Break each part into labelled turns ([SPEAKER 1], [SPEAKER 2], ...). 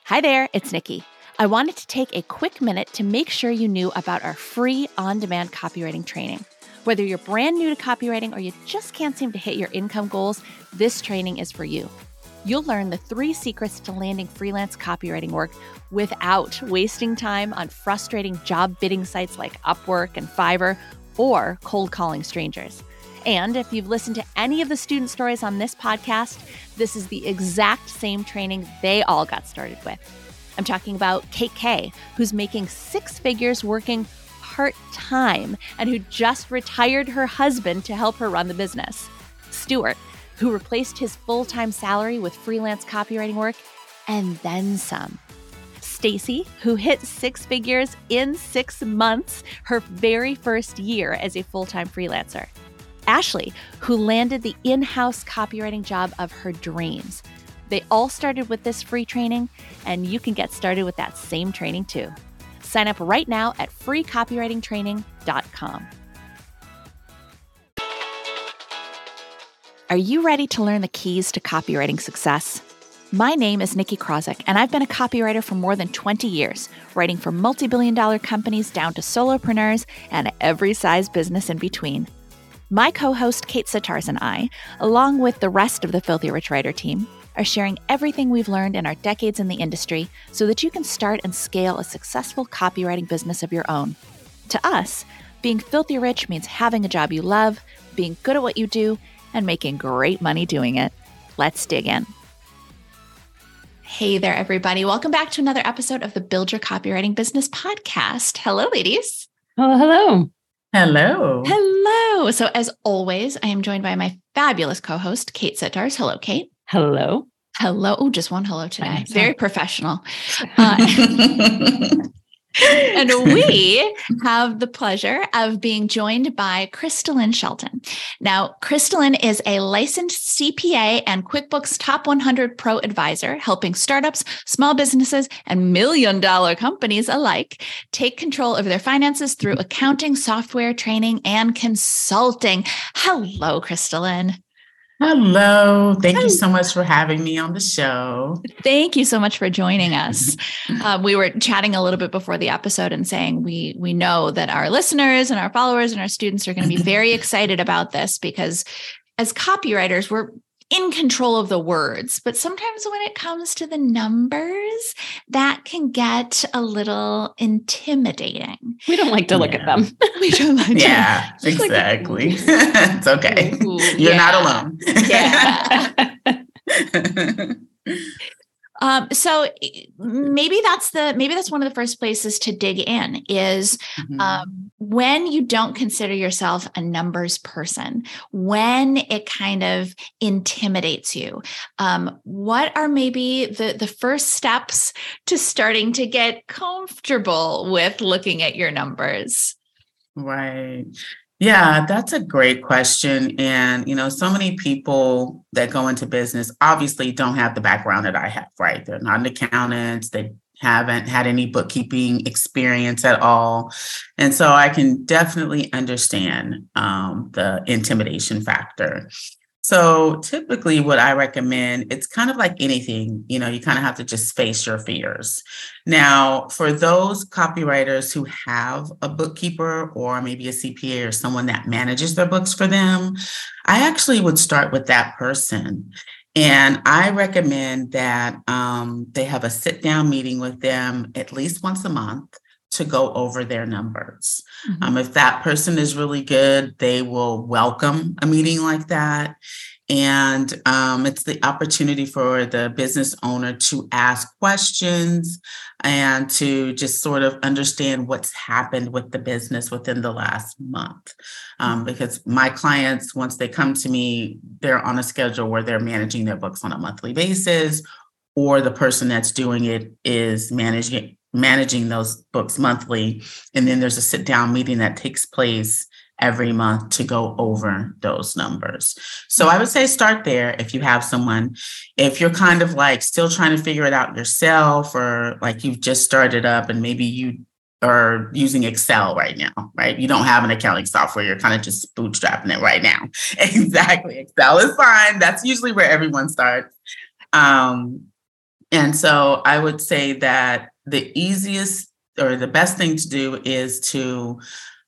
[SPEAKER 1] Hi there, it's Nikki. I wanted to take a quick minute to make sure you knew about our free on-demand copywriting training. Whether you're brand new to copywriting or you just can't seem to hit your income goals, this training is for you. You'll learn the 3 secrets to landing freelance copywriting work without wasting time on frustrating job bidding sites like Upwork and Fiverr or cold calling strangers. And if you've listened to any of the student stories on this podcast, this is the exact same training they all got started with. I'm talking about Kate Kay, who's making 6 figures working part-time and who just retired her husband to help her run the business. Stuart, who replaced his full-time salary with freelance copywriting work and then some. Stacy, who hit 6 figures in 6 months, her very first year as a full-time freelancer. Ashley, who landed the in-house copywriting job of her dreams. They all started with this free training, and you can get started with that same training too. Sign up right now at freecopywritingtraining.com. Are you ready to learn the keys to copywriting success? My name is Nikki Krawczyk, and I've been a copywriter for more than 20 years, writing for multi-billion-dollar companies down to solopreneurs and every size business in between. My co-host Kate Sittars and I, along with the rest of the Filthy Rich Writer team, are sharing everything we've learned in our decades in the industry so that you can start and scale a successful copywriting business of your own. To us, being filthy rich means having a job you love, being good at what you do, and making great money doing it. Let's dig in. Hey there, everybody. Welcome back to another episode of the Build Your Copywriting Business podcast. Hello, ladies.
[SPEAKER 2] Oh, hello.
[SPEAKER 3] Hello.
[SPEAKER 1] Hello. So as always, I am joined by my fabulous co-host, Kate Sittars. Hello, Kate.
[SPEAKER 2] Hello.
[SPEAKER 1] Hello. Oh, just one hello today. Very professional. And we have the pleasure of being joined by Crystalline Shelton. Now, Crystalline is a licensed CPA and QuickBooks Top 100 Pro advisor, helping startups, small businesses, and million-dollar companies alike take control of their finances through accounting, software, training, and consulting. Hello, Crystalline.
[SPEAKER 3] Hello. Thank you so much for having me on the show.
[SPEAKER 1] Thank you so much for joining us. We were chatting a little bit before the episode and saying we know that our listeners and our followers and our students are going to be very excited about this because as copywriters, we're in control of the words, but sometimes when it comes to the numbers, that can get a little intimidating.
[SPEAKER 2] We don't like to look at them.
[SPEAKER 1] We don't like to.
[SPEAKER 3] Yeah, exactly. It's okay.
[SPEAKER 1] Ooh,
[SPEAKER 3] You're not alone.
[SPEAKER 1] Yeah. So maybe that's one of the first places to dig in is when you don't consider yourself a numbers person, when it kind of intimidates you. What are maybe the first steps to starting to get comfortable with looking at your numbers?
[SPEAKER 3] Right. Yeah, that's a great question. And, so many people that go into business obviously don't have the background that I have, right? They're not accountants. They haven't had any bookkeeping experience at all. And so I can definitely understand the intimidation factor. So typically what I recommend, it's kind of like anything, you kind of have to just face your fears. Now, for those copywriters who have a bookkeeper or maybe a CPA or someone that manages their books for them, I actually would start with that person. And I recommend that they have a sit-down meeting with them at least once a month to go over their numbers. If that person is really good, they will welcome a meeting like that. And it's the opportunity for the business owner to ask questions and to just sort of understand what's happened with the business within the last month. Because my clients, once they come to me, they're on a schedule where they're managing their books on a monthly basis, or the person that's doing it is managing those books monthly. And then there's a sit down meeting that takes place every month to go over those numbers. So I would say start there if you have someone. If you're kind of like still trying to figure it out yourself, or like you've just started up and maybe you are using Excel right now, right? You don't have an accounting software. You're kind of just bootstrapping it right now. Exactly. Excel is fine. That's usually where everyone starts. And so I would say that the easiest or the best thing to do is to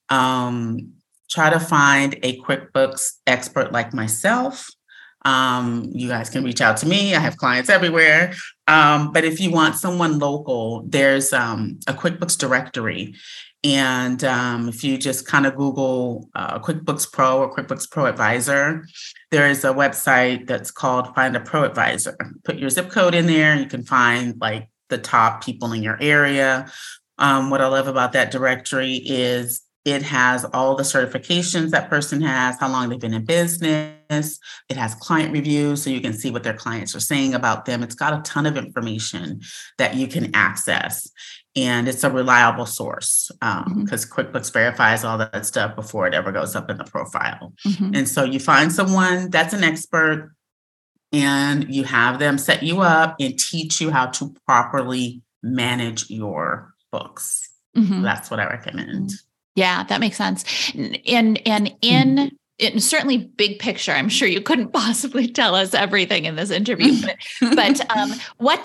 [SPEAKER 3] try to find a QuickBooks expert like myself. You guys can reach out to me. I have clients everywhere. But if you want someone local, there's a QuickBooks directory. And if you just kind of Google QuickBooks Pro or QuickBooks Pro Advisor, there is a website that's called Find a Pro Advisor. Put your zip code in there, and you can find like the top people in your area. What I love about that directory is it has all the certifications that person has, how long they've been in business. It has client reviews, so you can see what their clients are saying about them. It's got a ton of information that you can access. And it's a reliable source because QuickBooks verifies all that stuff before it ever goes up in the profile. And so you find someone that's an expert and you have them set you up and teach you how to properly manage your books. That's what I recommend.
[SPEAKER 1] Yeah, that makes sense. And in certainly big picture, I'm sure you couldn't possibly tell us everything in this interview, but what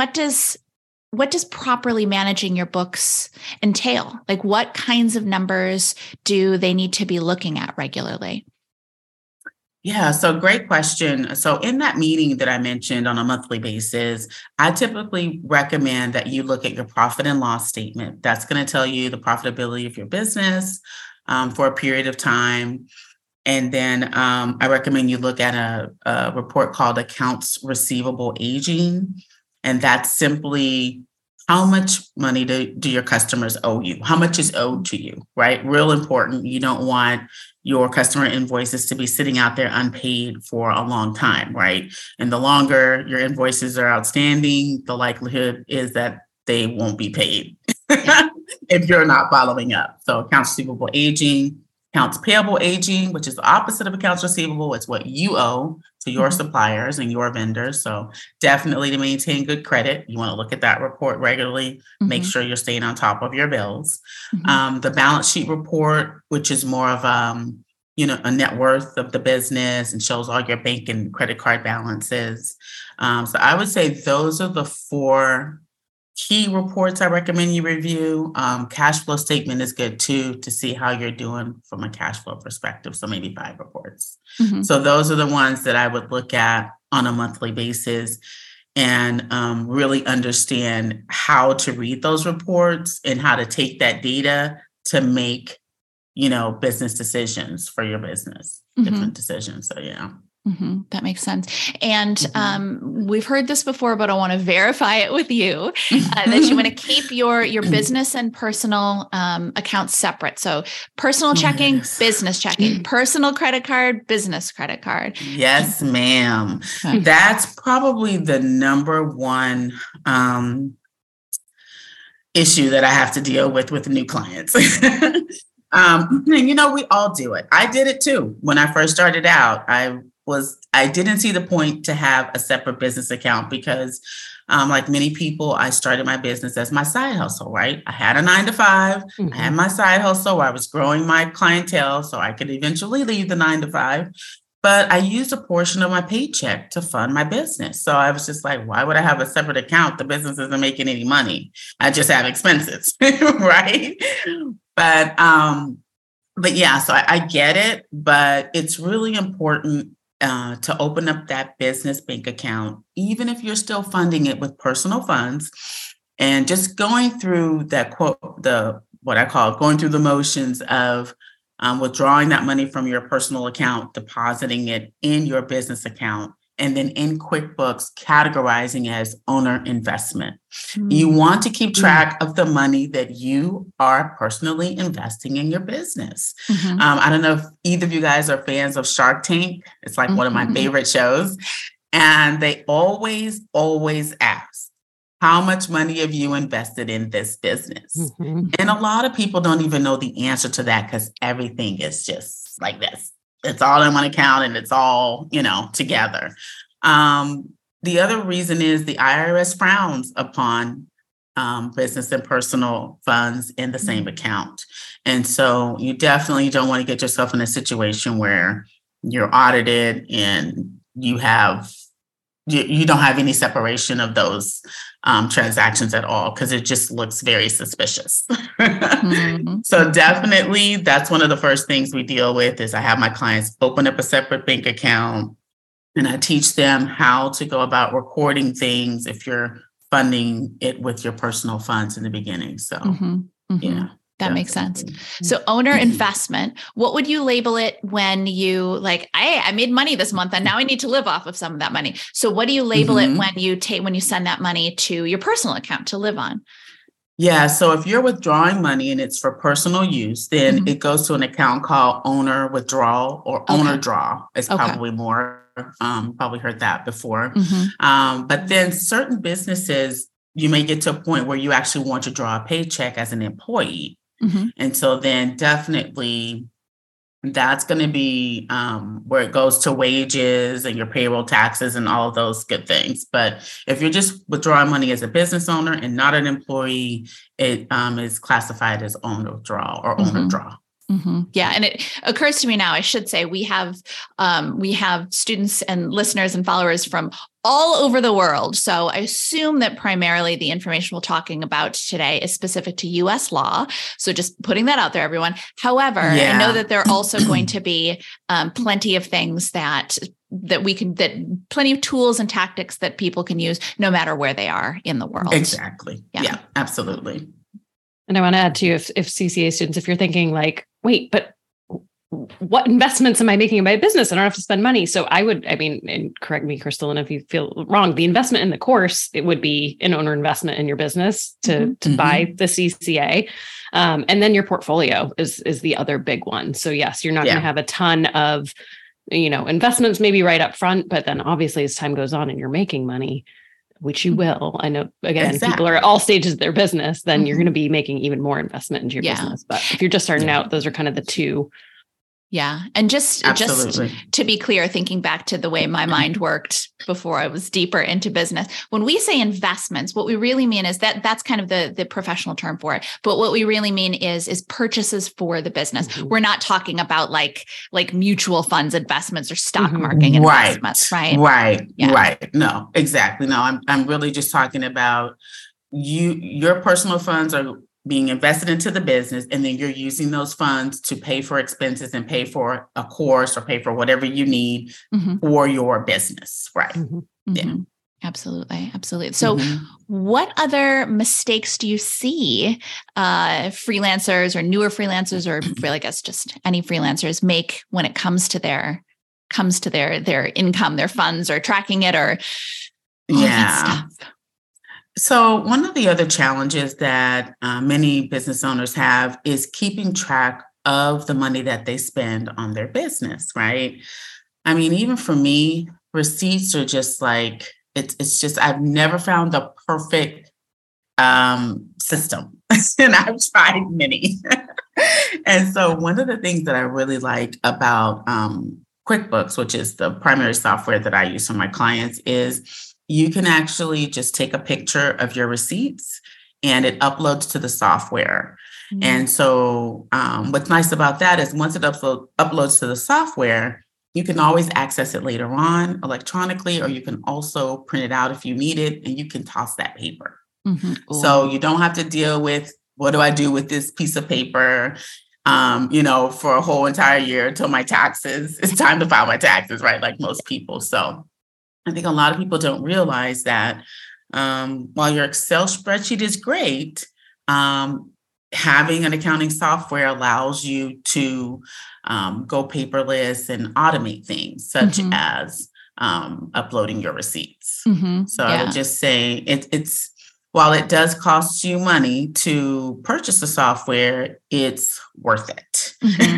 [SPEAKER 1] does properly managing your books entail? Like, what kinds of numbers do they need to be looking at regularly?
[SPEAKER 3] Yeah, so great question. So in that meeting that I mentioned on a monthly basis, I typically recommend that you look at your profit and loss statement. That's going to tell you the profitability of your business for a period of time. And then I recommend you look at a report called Accounts Receivable Aging. And that's simply how much money do your customers owe you? How much is owed to you, right? Real important. You don't want your customer invoices to be sitting out there unpaid for a long time, right? And the longer your invoices are outstanding, the likelihood is that they won't be paid if you're not following up. So accounts receivable aging, accounts payable aging, which is the opposite of accounts receivable. It's what you owe to your suppliers and your vendors. So definitely to maintain good credit, you want to look at that report regularly, make sure you're staying on top of your bills. The balance sheet report, which is more of a net worth of the business and shows all your bank and credit card balances. So I would say those are the 4 key reports I recommend you review. Cash flow statement is good too, to see how you're doing from a cash flow perspective. So maybe 5 reports. So those are the ones that I would look at on a monthly basis and really understand how to read those reports and how to take that data to make, business decisions for your business, different decisions. So, yeah.
[SPEAKER 1] That makes sense. And we've heard this before, but I want to verify it with you that you want to keep your business and personal accounts separate. So personal checking, business checking, personal credit card, business credit card.
[SPEAKER 3] Yes, ma'am. That's probably the number one issue that I have to deal with new clients. We all do it. I did it too. When I first started out, I didn't see the point to have a separate business account because like many people, I started my business as my side hustle, right? I had a 9-to-5, I had my side hustle where I was growing my clientele so I could eventually leave the 9-to-5, but I used a portion of my paycheck to fund my business. So I was just like, why would I have a separate account? The business isn't making any money. I just have expenses, right? But yeah, so I get it, but it's really important to open up that business bank account, even if you're still funding it with personal funds and just going through that what I call going through the motions of withdrawing that money from your personal account, depositing it in your business account, and then in QuickBooks, categorizing as owner investment. You want to keep track of the money that you are personally investing in your business. I don't know if either of you guys are fans of Shark Tank. It's like one of my favorite shows. And they always ask, how much money have you invested in this business? And a lot of people don't even know the answer to that because everything is just like this. It's all in one account and it's all, together. The other reason is the IRS frowns upon business and personal funds in the same account. And so you definitely don't want to get yourself in a situation where you're audited and you have you don't have any separation of those transactions at all, because it just looks very suspicious. So definitely that's one of the first things we deal with is I have my clients open up a separate bank account, and I teach them how to go about recording things if you're funding it with your personal funds in the beginning. So yeah.
[SPEAKER 1] That makes sense. So owner investment, what would you label it when you like, I made money this month and now I need to live off of some of that money. So what do you label it when you send that money to your personal account to live on?
[SPEAKER 3] Yeah. So if you're withdrawing money and it's for personal use, then it goes to an account called owner withdrawal or owner draw. It's probably more, probably heard that before. But then certain businesses, you may get to a point where you actually want to draw a paycheck as an employee. And so then definitely that's going to be where it goes to wages and your payroll taxes and all of those good things. But if you're just withdrawing money as a business owner and not an employee, it is classified as owner withdrawal or owner draw.
[SPEAKER 1] Yeah. And it occurs to me now, I should say we have students and listeners and followers from all over the world. So I assume that primarily the information we're talking about today is specific to US law. So just putting that out there, everyone. However, I know that there are also going to be plenty of things that plenty of tools and tactics that people can use no matter where they are in the world.
[SPEAKER 3] Exactly. Yeah, absolutely.
[SPEAKER 2] And I want to add to you, if CCA students, if you're thinking like, wait, but what investments am I making in my business? I don't have to spend money. So and correct me, Crystal, and if you feel wrong, the investment in the course, it would be an owner investment in your business to buy the CCA. And then your portfolio is the other big one. So yes, you're not going to have a ton of, investments maybe right up front, but then obviously as time goes on and you're making money, which you will. I know, again, people are at all stages of their business, then you're going to be making even more investment into your business. But if you're just starting out, those are kind of the two.
[SPEAKER 1] Yeah. And just to be clear, thinking back to the way my mind worked before I was deeper into business, when we say investments, what we really mean is that's kind of the professional term for it. But what we really mean is purchases for the business. We're not talking about like mutual funds investments or stock market investments, right?
[SPEAKER 3] Right. No, exactly. No, I'm really just talking about your personal funds are being invested into the business, and then you're using those funds to pay for expenses and pay for a course or pay for whatever you need for your business. Right. Yeah.
[SPEAKER 1] Absolutely. So what other mistakes do you see freelancers or newer freelancers, or really, I guess just any freelancers make when it comes to their income, their funds, or tracking it, or all that stuff?
[SPEAKER 3] So one of the other challenges that many business owners have is keeping track of the money that they spend on their business, right? I mean, even for me, receipts are just like, it's just, I've never found the perfect system, and I've tried many. And so one of the things that I really like about QuickBooks, which is the primary software that I use for my clients, is you can actually just take a picture of your receipts and it uploads to the software. And so what's nice about that is once it uploads to the software, you can always access it later on electronically, or you can also print it out if you need it, and you can toss that paper. So you don't have to deal with, what do I do with this piece of paper? For a whole entire year until my taxes, it's time to file my taxes, right? Like most people. So I think a lot of people don't realize that while your Excel spreadsheet is great, having an accounting software allows you to go paperless and automate things, such as uploading your receipts. So I would just say it's while it does cost you money to purchase the software, it's worth it.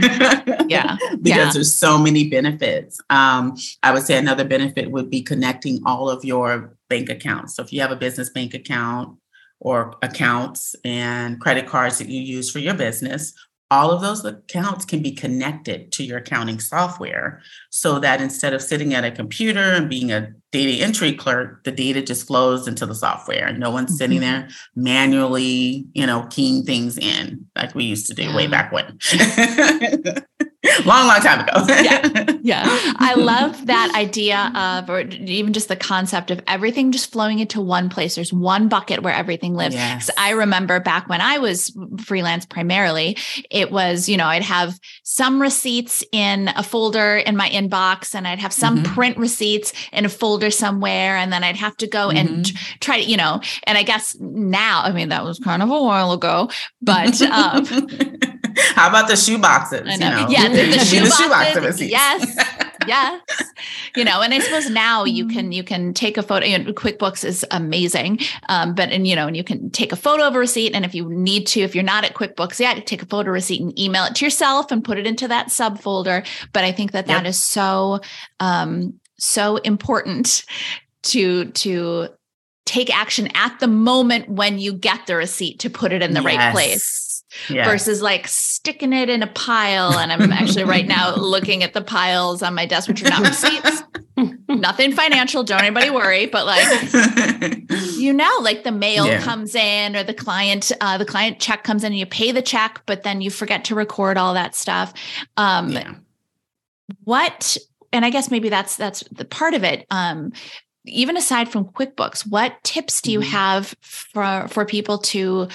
[SPEAKER 3] Because there's so many benefits. I would say another benefit would be connecting all of your bank accounts. So if you have a business bank account or accounts and credit cards that you use for your business, all of those accounts can be connected to your accounting software, so that instead of sitting at a computer and being a data entry clerk, the data just flows into the software and no one's sitting there manually, keying things in like we used to do way back when. Long time ago.
[SPEAKER 1] Yeah. I love that idea of, or even just the concept of everything just flowing into one place. There's one bucket where everything lives.
[SPEAKER 3] Yes.
[SPEAKER 1] I remember back when I was freelance primarily, it was, I'd have some receipts in a folder in my inbox, and I'd have some print receipts in a folder somewhere. And then I'd have to go and try to, and I guess now, I mean, that was kind of a while ago, but,
[SPEAKER 3] how about the shoe boxes?
[SPEAKER 1] I know. Yeah, the shoe boxes.
[SPEAKER 3] Receipts.
[SPEAKER 1] Yes. Yes. And I suppose now you can take a photo. QuickBooks is amazing. And you can take a photo of a receipt. And if you need to, if you're not at QuickBooks yet, take a photo receipt and email it to yourself and put it into that subfolder. But I think that is so important to take action at the moment when you get the receipt to put it in the right place. Versus like sticking it in a pile. And I'm actually right now looking at the piles on my desk, which are not receipts, nothing financial. Don't anybody worry. But like, like the mail comes in, or the client check comes in, and you pay the check, but then you forget to record all that stuff. And I guess maybe that's the part of it. Even aside from QuickBooks, what tips do you have for people to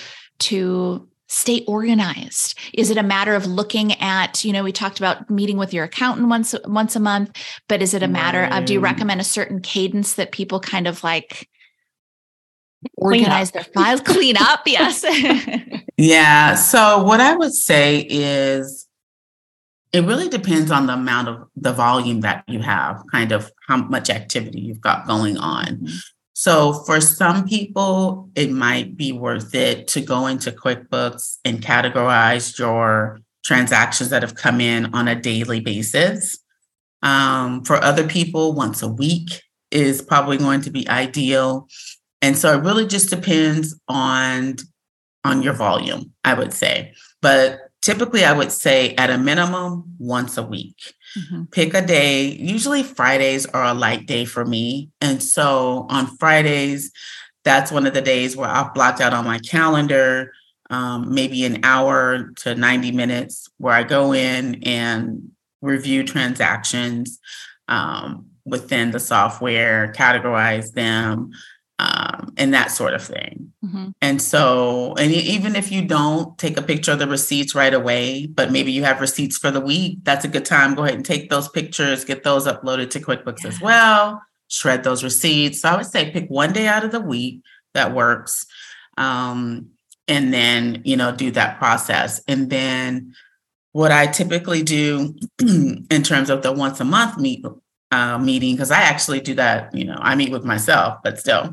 [SPEAKER 1] stay organized? Is it a matter of looking at, we talked about meeting with your accountant once a month, but is it a matter of, do you recommend a certain cadence that people kind of like organize their files, clean up? Yes.
[SPEAKER 3] Yeah. So what I would say is it really depends on the amount of the volume that you have, kind of how much activity you've got going on. So for some people, it might be worth it to go into QuickBooks and categorize your transactions that have come in on a daily basis. For other people, once a week is probably going to be ideal. And so it really just depends on your volume, I would say. But typically, I would say at a minimum, once a week. Pick a day. Usually Fridays are a light day for me. And so on Fridays, that's one of the days where I've blocked out on my calendar, maybe an hour to 90 minutes, where I go in and review transactions within the software, categorize them, and that sort of thing. And so, and even if you don't take a picture of the receipts right away, but maybe you have receipts for the week, that's a good time. Go ahead and take those pictures, get those uploaded to QuickBooks as well, shred those receipts. So I would say pick one day out of the week that works. And then, do that process. And then what I typically do in terms of the once a month meeting, because I actually do that, I meet with myself, but still.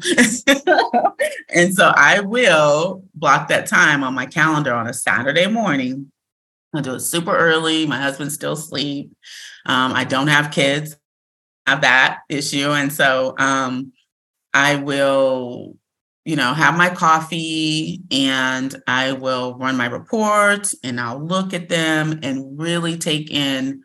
[SPEAKER 3] And so I will block that time on my calendar on a Saturday morning. I'll do it super early. My husband's still asleep. I don't have kids, have that issue. And so I will, have my coffee, and I will run my reports, and I'll look at them and really take in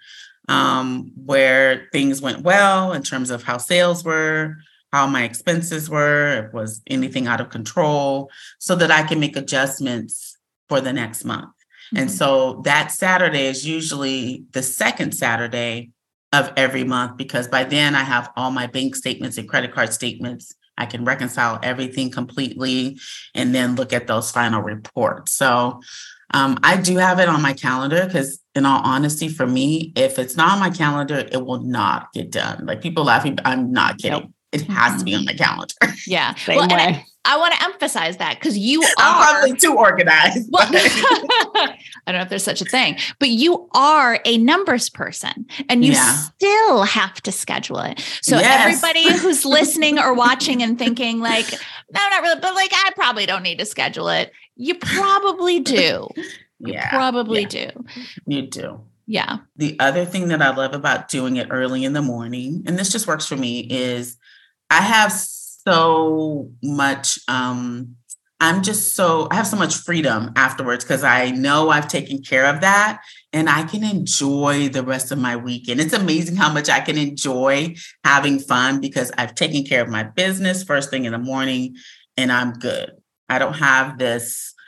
[SPEAKER 3] where things went well in terms of how sales were, how my expenses were, if was anything out of control, so that I can make adjustments for the next month. And so that Saturday is usually the second Saturday of every month, because by then I have all my bank statements and credit card statements. I can reconcile everything completely and then look at those final reports. So I do have it on my calendar, because in all honesty, for me, if it's not on my calendar, it will not get done. Like, people laughing, but I'm not kidding. Nope. It has to be on my calendar.
[SPEAKER 1] Yeah. Same way. I want to emphasize that, because
[SPEAKER 3] I'm probably too organized.
[SPEAKER 1] Well, I don't know if there's such a thing, but you are a numbers person, and you still have to schedule it. So everybody who's listening or watching and thinking like, no, not really, but like, I probably don't need to schedule it. You probably do. You probably do.
[SPEAKER 3] You do.
[SPEAKER 1] Yeah.
[SPEAKER 3] The other thing that I love about doing it early in the morning, and this just works for me, is I have so much, I have so much freedom afterwards, because I know I've taken care of that, and I can enjoy the rest of my weekend. It's amazing how much I can enjoy having fun, because I've taken care of my business first thing in the morning, and I'm good. I don't have this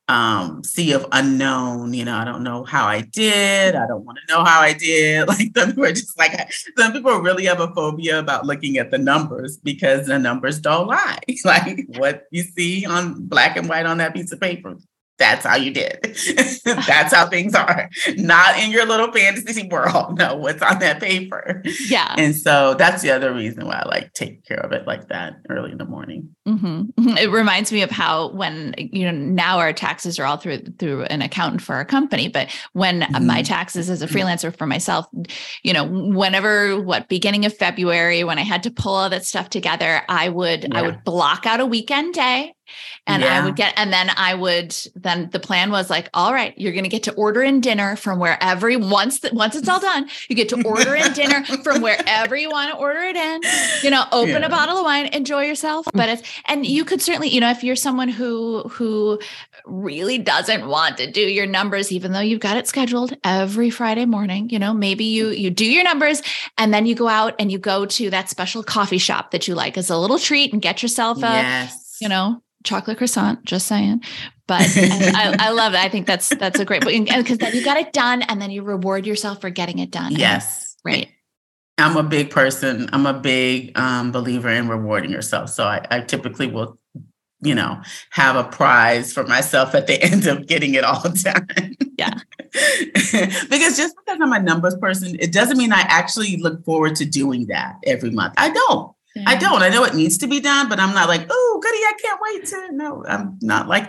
[SPEAKER 3] sea of unknown. I don't know how I did. I don't want to know how I did. Like some people are just like, some people really have a phobia about looking at the numbers because the numbers don't lie. Like what you see on black and white on that piece of paper, that's how you did. That's how things are. Not in your little fantasy world. No, what's on that paper.
[SPEAKER 1] Yeah.
[SPEAKER 3] And so that's the other reason why I like take care of it like that early in the morning.
[SPEAKER 1] Mm-hmm. It reminds me of how when, now our taxes are all through an accountant for our company, but when my taxes as a freelancer for myself, whenever, beginning of February, when I had to pull all that stuff together, I would block out a weekend day. And I would then the plan was like, all right, you're going to get to order in dinner from wherever, once it's all done, you get to order in dinner from wherever you want to order it in, open a bottle of wine, enjoy yourself. But and you could certainly, if you're someone who really doesn't want to do your numbers, even though you've got it scheduled every Friday morning, maybe you do your numbers and then you go out and you go to that special coffee shop that you like as a little treat and get yourself chocolate croissant, just saying. But I love it. I think that's a great point. Because then you got it done and then you reward yourself for getting it done.
[SPEAKER 3] Yes.
[SPEAKER 1] Right.
[SPEAKER 3] I'm a big person. I'm a big believer in rewarding yourself. So I typically will, have a prize for myself at the end of getting it all done.
[SPEAKER 1] Yeah.
[SPEAKER 3] Because just because I'm a numbers person, it doesn't mean I actually look forward to doing that every month. I don't. Yeah. I don't. I know it needs to be done, but I'm not like, oh, goody, I can't wait to. No, I'm not like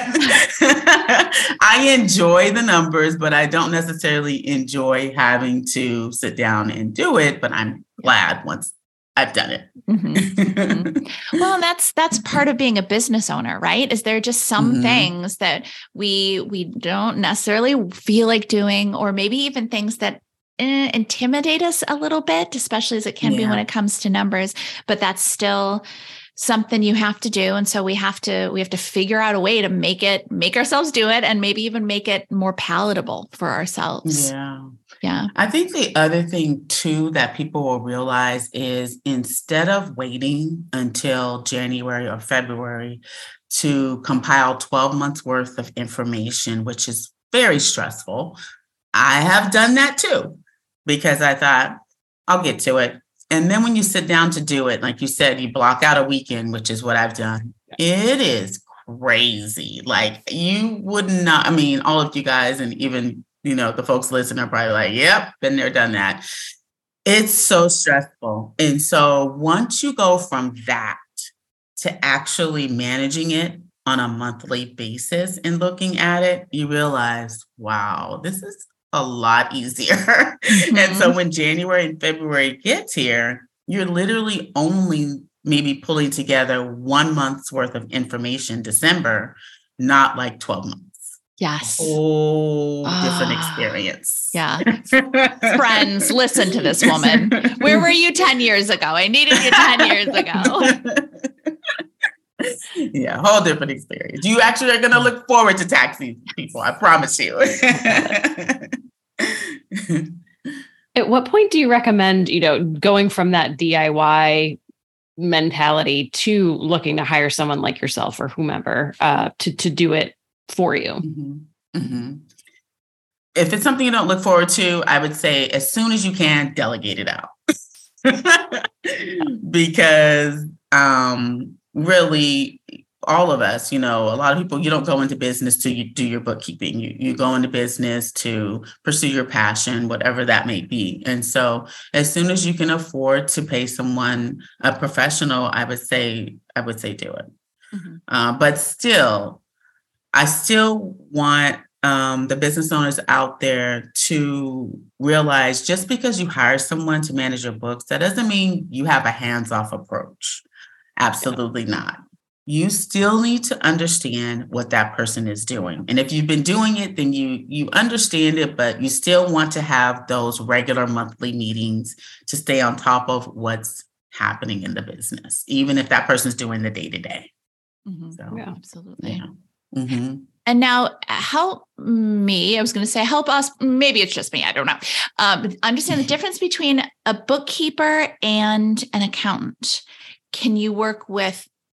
[SPEAKER 3] that. I enjoy the numbers, but I don't necessarily enjoy having to sit down and do it. But I'm glad once I've done it.
[SPEAKER 1] Mm-hmm. Mm-hmm. Well, that's part of being a business owner, right? Is there just some things that we don't necessarily feel like doing, or maybe even things that intimidate us a little bit, especially as it can be when it comes to numbers, but that's still something you have to do. And so we have to figure out a way to make ourselves do it, and maybe even make it more palatable for ourselves. Yeah.
[SPEAKER 3] I think the other thing too that people will realize is, instead of waiting until January or February to compile 12 months worth of information, which is very stressful. I have done that too, because I thought I'll get to it. And then when you sit down to do it, like you said, you block out a weekend, which is what I've done. It is crazy. Like, you would not, all of you guys, and even, the folks listening are probably like, yep, been there, done that. It's so stressful. And so once you go from that to actually managing it on a monthly basis and looking at it, you realize, wow, this is a lot easier. Mm-hmm. And so when January and February gets here, you're literally only maybe pulling together 1 month's worth of information, December, not like 12 months.
[SPEAKER 1] Yes.
[SPEAKER 3] Oh, different experience.
[SPEAKER 1] Yeah. Friends, listen to this woman. Where were you 10 years ago? I needed you 10 years ago.
[SPEAKER 3] Yeah, whole different experience. You actually are going to look forward to tax season, people. I promise you.
[SPEAKER 2] At what point do you recommend, going from that DIY mentality to looking to hire someone like yourself or whomever to do it for you?
[SPEAKER 3] Mm-hmm. Mm-hmm. If it's something you don't look forward to, I would say as soon as you can, delegate it out. Because really, all of us, a lot of people, you don't go into business to do your bookkeeping. You go into business to pursue your passion, whatever that may be. And so as soon as you can afford to pay someone, a professional, I would say do it. Mm-hmm. But still, I still want the business owners out there to realize, just because you hire someone to manage your books, that doesn't mean you have a hands-off approach. Absolutely not. You still need to understand what that person is doing. And if you've been doing it, then you understand it, but you still want to have those regular monthly meetings to stay on top of what's happening in the business, even if that person's doing the day-to-day.
[SPEAKER 1] Mm-hmm. So, yeah, absolutely.
[SPEAKER 3] Yeah. Mm-hmm.
[SPEAKER 1] And now help us, maybe it's just me, I don't know, understand the difference between a bookkeeper and an accountant. Can you work with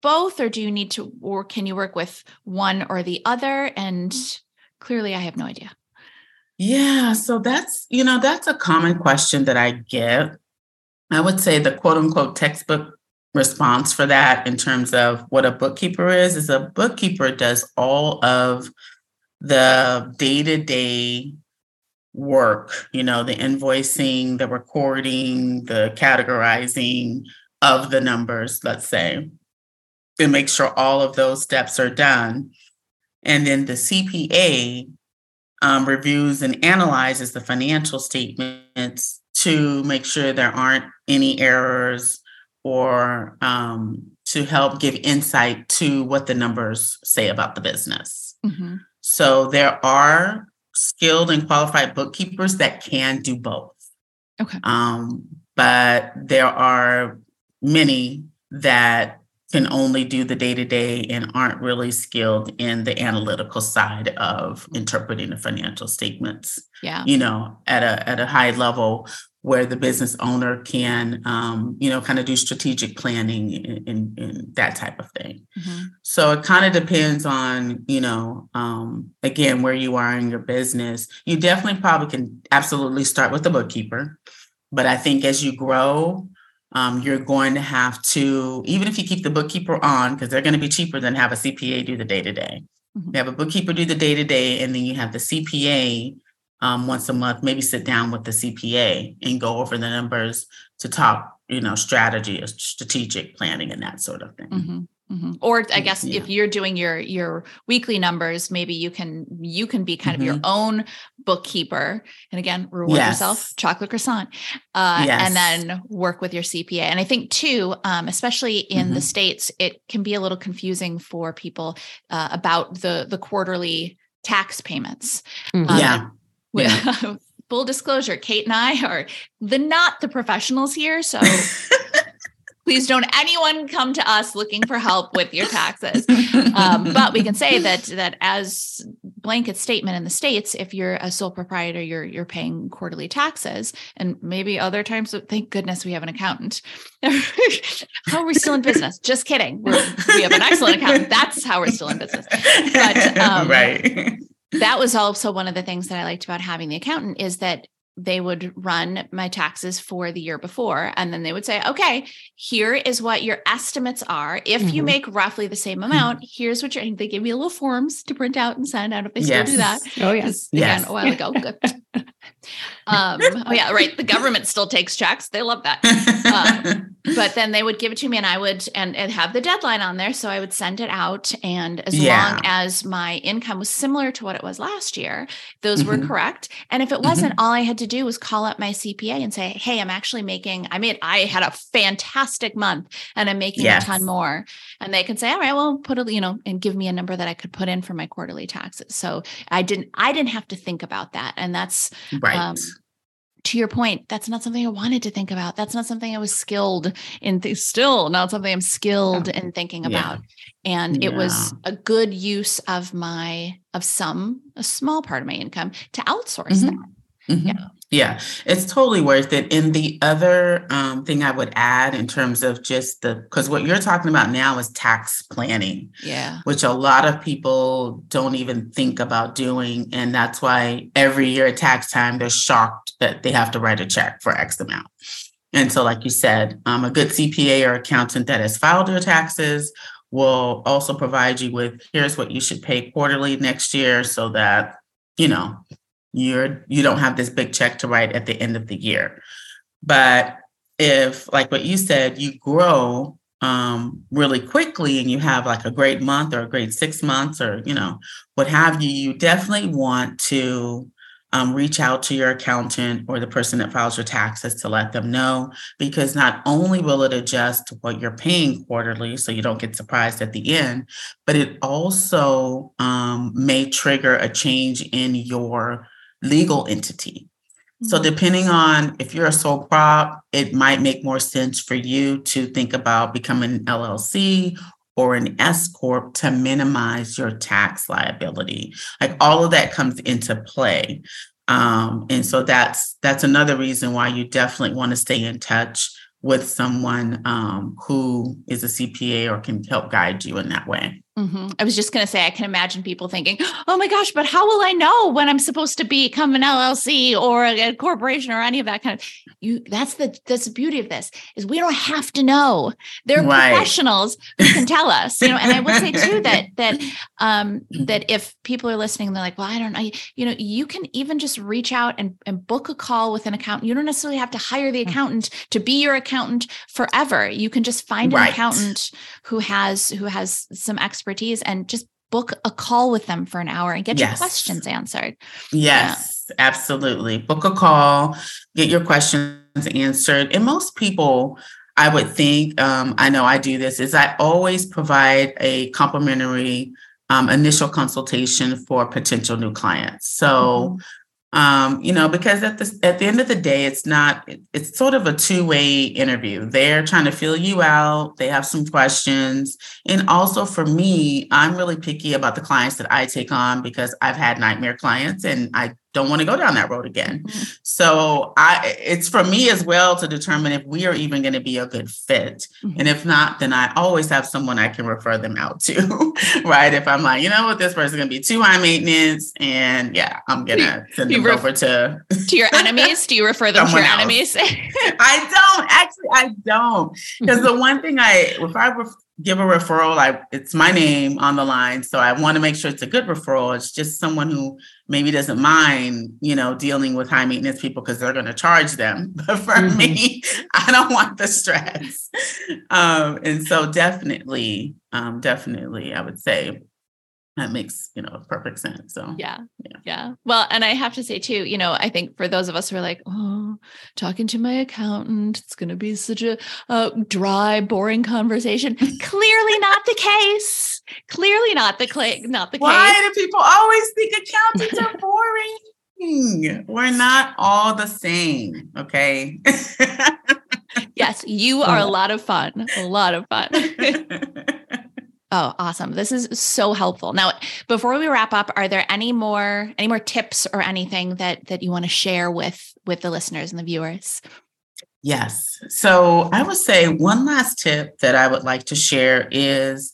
[SPEAKER 1] both, or or can you work with one or the other? And clearly I have no idea.
[SPEAKER 3] Yeah. So that's a common question that I get. I would say the quote unquote textbook response for that in terms of what a bookkeeper is a bookkeeper does all of the day-to-day work, the invoicing, the recording, the categorizing of the numbers, let's say, to make sure all of those steps are done. And then the CPA reviews and analyzes the financial statements to make sure there aren't any errors or to help give insight to what the numbers say about the business.
[SPEAKER 1] Mm-hmm.
[SPEAKER 3] So there are skilled and qualified bookkeepers that can do both.
[SPEAKER 1] Okay.
[SPEAKER 3] But there are many that can only do the day-to-day and aren't really skilled in the analytical side of interpreting the financial statements.
[SPEAKER 1] Yeah.
[SPEAKER 3] At a high level where the business owner can, kind of do strategic planning and that type of thing.
[SPEAKER 1] Mm-hmm.
[SPEAKER 3] So it kind of depends on, again, where you are in your business. You definitely probably can absolutely start with the bookkeeper. But I think as you grow, you're going to have to, even if you keep the bookkeeper on, because they're going to be cheaper than have a CPA do the day-to-day.
[SPEAKER 1] Mm-hmm.
[SPEAKER 3] You have a bookkeeper do the day-to-day, and then you have the CPA once a month, maybe sit down with the CPA and go over the numbers to talk, strategy, strategic planning and that sort of thing.
[SPEAKER 1] Mm-hmm. Mm-hmm. Or I guess if you're doing your weekly numbers, maybe you can be kind of your own bookkeeper. And again, reward yourself, chocolate croissant, and then work with your CPA. And I think too, especially in the States, it can be a little confusing for people about the quarterly tax payments. Full disclosure, Kate and I are not the professionals here. So please don't anyone come to us looking for help with your taxes. But we can say that as blanket statement in the States, if you're a sole proprietor, you're paying quarterly taxes, and maybe other times, thank goodness we have an accountant. How are we still in business? Just kidding. We have an excellent accountant. That's how we're still in business. But
[SPEAKER 3] right.
[SPEAKER 1] That was also one of the things that I liked about having the accountant is that they would run my taxes for the year before. And then they would say, okay, here is what your estimates are. If you make roughly the same amount, here's what they give me little forms to print out and send. I don't know if they still do that.
[SPEAKER 2] Oh, yes.
[SPEAKER 1] Again, a while ago. Good. Right. The government still takes checks. They love that. But then they would give it to me and I would, and have the deadline on there. So I would send it out. And as long as my income was similar to what it was last year, those were correct. And if it wasn't, all I had to do was call up my CPA and say, hey, I'm actually I had a fantastic month and I'm making a ton more. And they can say, all right, well, and give me a number that I could put in for my quarterly taxes. So I didn't have to think about that. And that's,
[SPEAKER 3] right.
[SPEAKER 1] To your point, that's not something I wanted to think about. That's not something I was skilled in. Still not something I'm skilled in thinking about. And it was a good use of a small part of my income to outsource that.
[SPEAKER 3] Mm-hmm. Yeah, it's totally worth it. And the other thing I would add in terms of just because what you're talking about now is tax planning, which a lot of people don't even think about doing. And that's why every year at tax time, they're shocked that they have to write a check for X amount. And so, like you said, a good CPA or accountant that has filed your taxes will also provide you with, here's what you should pay quarterly next year so that, you don't have this big check to write at the end of the year. But if, like what you said, you grow really quickly and you have like a great month or a great 6 months or, what have you, you definitely want to reach out to your accountant or the person that files your taxes to let them know, because not only will it adjust what you're paying quarterly so you don't get surprised at the end, but it also may trigger a change in your legal entity. So depending on if you're a sole prop, it might make more sense for you to think about becoming an LLC or an S Corp to minimize your tax liability. Like all of that comes into play. And so that's another reason why you definitely want to stay in touch with someone who is a CPA or can help guide you in that way.
[SPEAKER 1] Mm-hmm. I was just going to say, I can imagine people thinking, oh my gosh, but how will I know when I'm supposed to become an LLC or a corporation or any of that kind of that's the beauty of this is we don't have to know. There are professionals who can tell us, and I would say too that if people are listening, they're like, well, I don't know, you can even just reach out and book a call with an accountant. You don't necessarily have to hire the accountant to be your accountant forever. You can just find an accountant who has some expertise and just book a call with them for an hour and get your questions answered.
[SPEAKER 3] Yes, absolutely. Book a call, get your questions answered. And most people, I would think, I know I do this, is I always provide a complimentary initial consultation for potential new clients. So, because at the end of the day, it's sort of a two-way interview. They're trying to fill you out. They have some questions. And also for me, I'm really picky about the clients that I take on because I've had nightmare clients and I don't want to go down that road again. Mm-hmm. So it's for me as well to determine if we are even going to be a good fit. Mm-hmm. And if not, then I always have someone I can refer them out to, right? If I'm like, this person's going to be too high maintenance and I'm going to send them over to
[SPEAKER 1] your enemies. Do you refer them to your enemies?
[SPEAKER 3] I don't. Because the one thing if I give a referral, it's my name on the line. So I want to make sure it's a good referral. It's just someone who maybe doesn't mind, dealing with high maintenance people because they're going to charge them. But for me, I don't want the stress. And so definitely, I would say that makes, perfect sense. So
[SPEAKER 1] yeah. Well, and I have to say too, I think for those of us who are like, oh, talking to my accountant, it's going to be such a dry, boring conversation. Clearly not the case. Clearly not the case.
[SPEAKER 3] Why do people always think accountants are boring? We're not all the same. Okay.
[SPEAKER 1] Yes, you are a lot of fun. A lot of fun. Oh, awesome. This is so helpful. Now, before we wrap up, are there any more tips or anything that you want to share with the listeners and the viewers?
[SPEAKER 3] Yes. So I would say one last tip that I would like to share is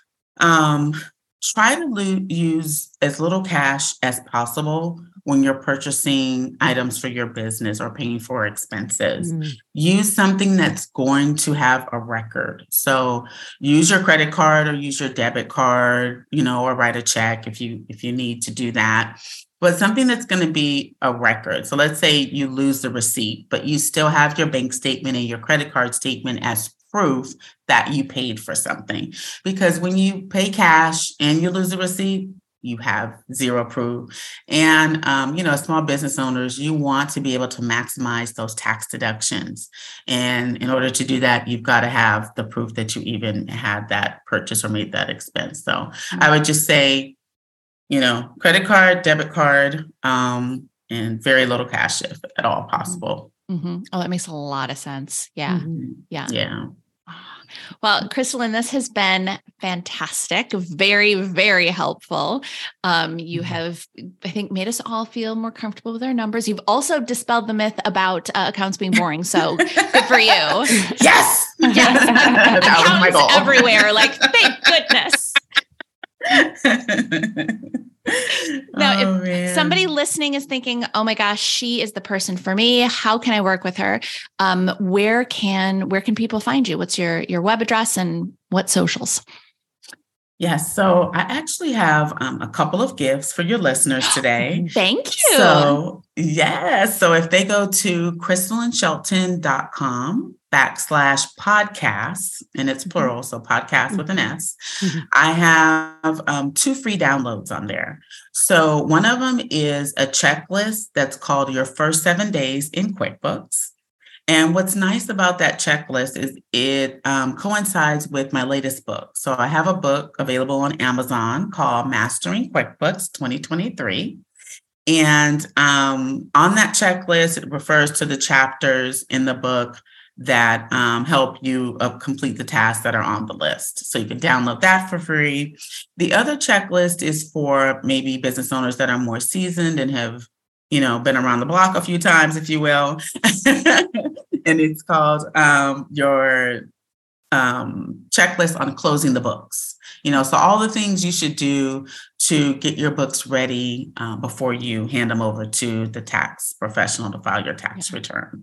[SPEAKER 3] try to use as little cash as possible when you're purchasing items for your business or paying for expenses. Use something that's going to have a record. So use your credit card or use your debit card, or write a check if you need to do that. But something that's going to be a record. So let's say you lose the receipt, but you still have your bank statement and your credit card statement as proof that you paid for something. Because when you pay cash and you lose the receipt, you have zero proof. And, small business owners, you want to be able to maximize those tax deductions. And in order to do that, you've got to have the proof that you even had that purchase or made that expense. So I would just say, credit card, debit card, and very little cash if at all possible.
[SPEAKER 1] Mm-hmm. Oh, that makes a lot of sense. Yeah.
[SPEAKER 3] Mm-hmm.
[SPEAKER 1] Yeah. Well, Crystalline, this has been fantastic. Very, very helpful. You have, I think, made us all feel more comfortable with our numbers. You've also dispelled the myth about accounts being boring. So good for you.
[SPEAKER 3] Yes.
[SPEAKER 1] That was my goal. Everywhere. Thank goodness. Now, if somebody listening is thinking, oh my gosh, she is the person for me, how can I work with her? Where can people find you? What's your web address and what socials?
[SPEAKER 3] Yes. So I actually have a couple of gifts for your listeners today.
[SPEAKER 1] Thank you.
[SPEAKER 3] So if they go to crystallineshelton.com/podcasts, and it's plural, so podcast with an S, I have 2 free downloads on there. So one of them is a checklist that's called Your First 7 Days in QuickBooks. And what's nice about that checklist is it coincides with my latest book. So I have a book available on Amazon called Mastering QuickBooks 2023. And on that checklist, it refers to the chapters in the book that help you complete the tasks that are on the list. So you can download that for free. The other checklist is for maybe business owners that are more seasoned and have been around the block a few times, if you will. and it's called your checklist on closing the books. So all the things you should do to get your books ready before you hand them over to the tax professional to file your tax return.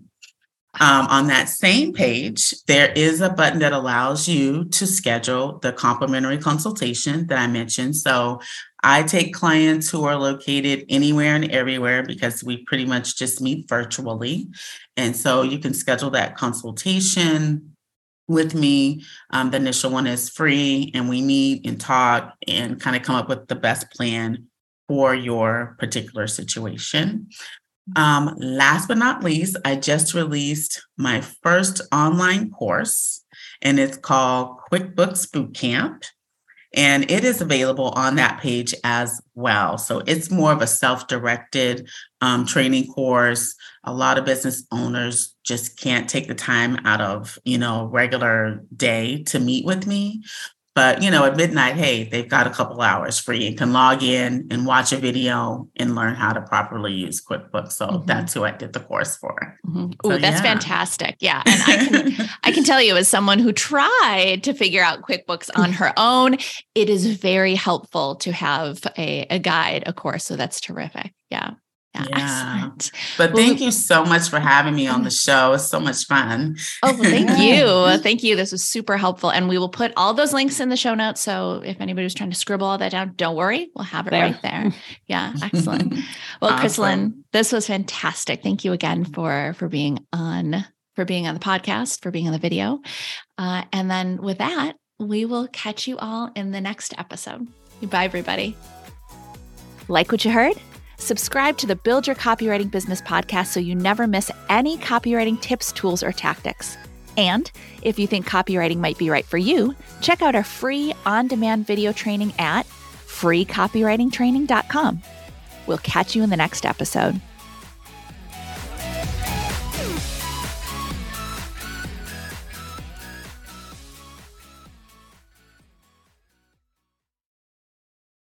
[SPEAKER 3] On that same page, there is a button that allows you to schedule the complimentary consultation that I mentioned. So I take clients who are located anywhere and everywhere because we pretty much just meet virtually. And so you can schedule that consultation with me. The initial one is free, and we meet and talk and kind of come up with the best plan for your particular situation. Last but not least, I just released my first online course, and it's called QuickBooks Bootcamp. And it is available on that page as well. So it's more of a self-directed training course. A lot of business owners just can't take the time out of, regular day to meet with me. But, at midnight, hey, they've got a couple hours free and can log in and watch a video and learn how to properly use QuickBooks. So that's who I did the course for.
[SPEAKER 1] Oh, that's fantastic. Yeah. And I can tell you, as someone who tried to figure out QuickBooks on her own, it is very helpful to have a guide, a course. So that's terrific. Yeah. Excellent.
[SPEAKER 3] But thank you so much for having me on the show. It's so much fun.
[SPEAKER 1] Oh, well, thank you. Thank you. This was super helpful. And we will put all those links in the show notes. So if anybody was trying to scribble all that down, don't worry. We'll have it right there. Yeah. Excellent. Well, awesome. Chrislyn, this was fantastic. Thank you again for being on the podcast, for being on the video. And then with that, we will catch you all in the next episode. Bye, everybody. Like what you heard? Subscribe to the Build Your Copywriting Business podcast so you never miss any copywriting tips, tools, or tactics. And if you think copywriting might be right for you, check out our free on-demand video training at freecopywritingtraining.com. We'll catch you in the next episode.